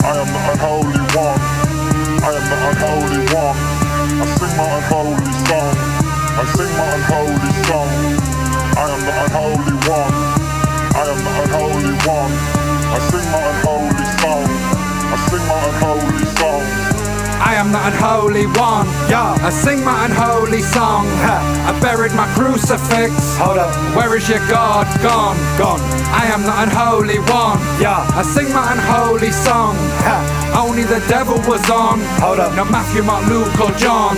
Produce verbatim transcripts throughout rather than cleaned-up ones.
I am the unholy one. I am the unholy one. I sing my unholy song. I sing my unholy song. I am the unholy one. I am the unholy one. I sing my unholy song. I sing my unholy song. I am the unholy one, yeah. I sing my unholy song. Ha. I buried my crucifix. Hold up, where is your God? Gone, gone. I am the unholy one, yeah. I sing my unholy song. Ha. Only the devil was on. Hold up, no Matthew, Mark, Luke, or John.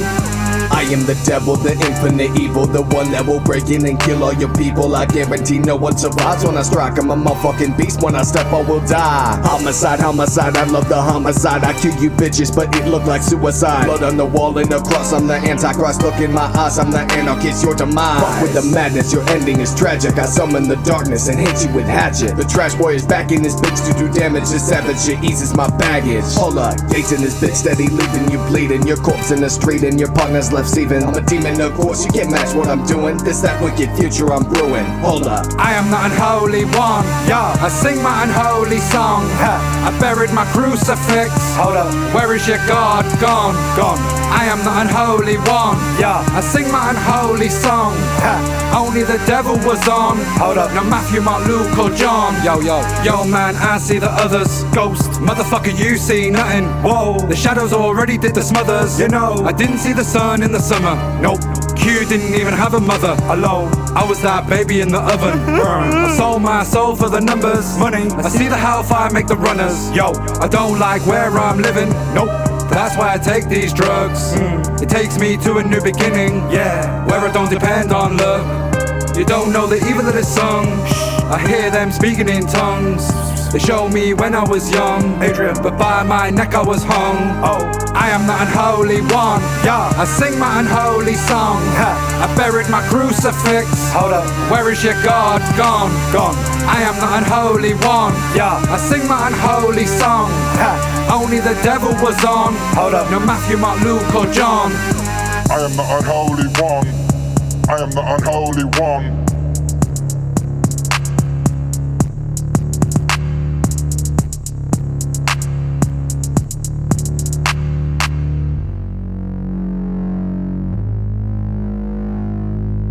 I am the devil, the infinite evil, the one that will break in and kill all your people. I guarantee no one survives when I strike. I'm a motherfucking beast, when I step I will die. Homicide, homicide, I love the homicide. I kill you bitches, but it look like suicide. Blood on the wall and the cross, I'm the antichrist. Look in my eyes, I'm the anarchist, your demise. Fuck with the madness, your ending is tragic. I summon the darkness and hit you with hatchet. The trash boy is back in this bitch to do damage. The savage shit eases my baggage. Hold up, gates in this bitch steady leaving you bleeding. Your corpse in the street and your partner's left seething. I'm a demon, of course, you can't match what I'm doing. This that wicked future I'm brewing. Hold up, I am the unholy one, yeah. I sing my unholy song. Ha. I buried my crucifix. Hold up, where is your God? Gone, gone. I am the unholy one, yeah. I sing my unholy song. Ha. Only the devil was on. Hold up, no Matthew, Mark, Luke, or John. Yo, yo, yo, man, I see the others. Ghost, motherfucker, you see nothing. Whoa, the shadows already did the smothers. You know, I didn't see the sun in the summer. Nope, Q didn't even have a mother. Alone, I was that baby in the oven. Burn. I sold my soul for the numbers. Money, I see the hellfire make the runners. Yo, I don't like where I'm living. Nope, that's why I take these drugs. Mm. It takes me to a new beginning. Yeah, where I don't depend on luck. You don't know the evil that is sung. I hear them speaking in tongues. They showed me when I was young, Adrian, but by my neck I was hung. Oh, I am the unholy one, yeah. I sing my unholy song. Ha. I buried my crucifix. Hold up, where is your God? Gone, gone. I am the unholy one, yeah. I sing my unholy song. Ha. Only the devil was on. Hold up, no Matthew, Mark, Luke, or John. I am the unholy one. I am the unholy one.